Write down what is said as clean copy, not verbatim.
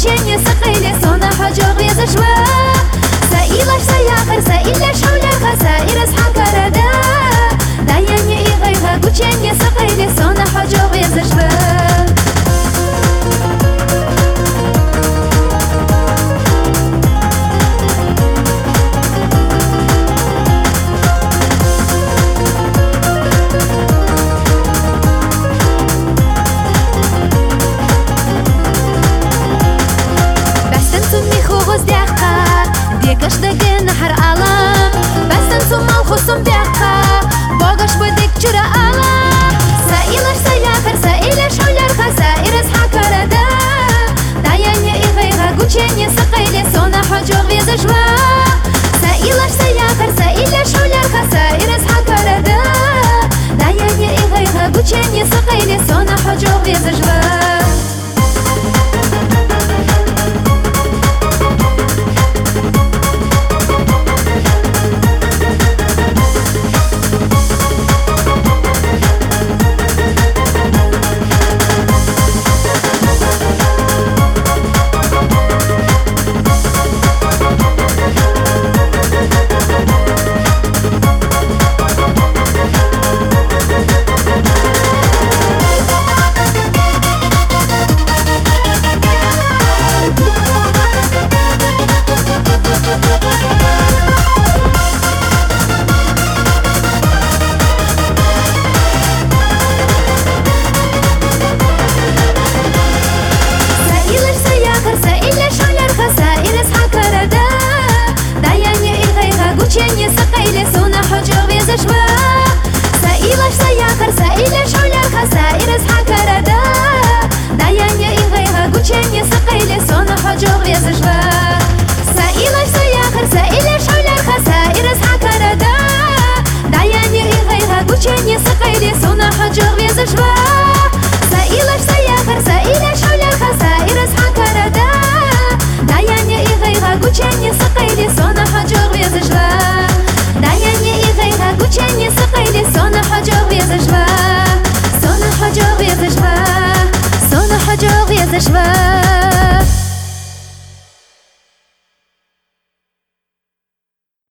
گوچنی سقیل سونا حجاب یزشوا سائلش سیاخر سائلش حولر خسائر اصحاب کرده دایانی ایغیغا گوچنی سقیل سونا حجاب یزشوا ديكش دقن نحر عالم بس انتو مال خصم بيقا باقش بدك جرى عالم سائلش سياخر سائلش حولر خسائر اصحا كرده داياني ايغيغا قوچيني سقيلي سونا حجوغ يزشوا سائلش سياخر سائلش حولر خسائر اصحا كرده داياني ايغيغا قوچيني سقيلي سونا حجوغ يزشوا گوچنی سقیل سونا حجوغ یزشوا سائلش سیاخر سائلش حولر خسائر اصحا کرده دایانی ایغیغا گوچنی سقیل سونا حجوغ یزشوا سائلش سیاخر سائلش حولر خسائر اصحا کرده دایانی ایغیغا گوچنی سقیل سونا حجوغ یزشوا سائلش سیاخر سائلش حولر خسائر اصحا کرده دایانی ایغیغا گوچنی سقیل سونا حجوغ یزشوا گوچنی سقیل سونا حجاب یزشوا سونا حجاب یزشوا سونا حجاب یزشوا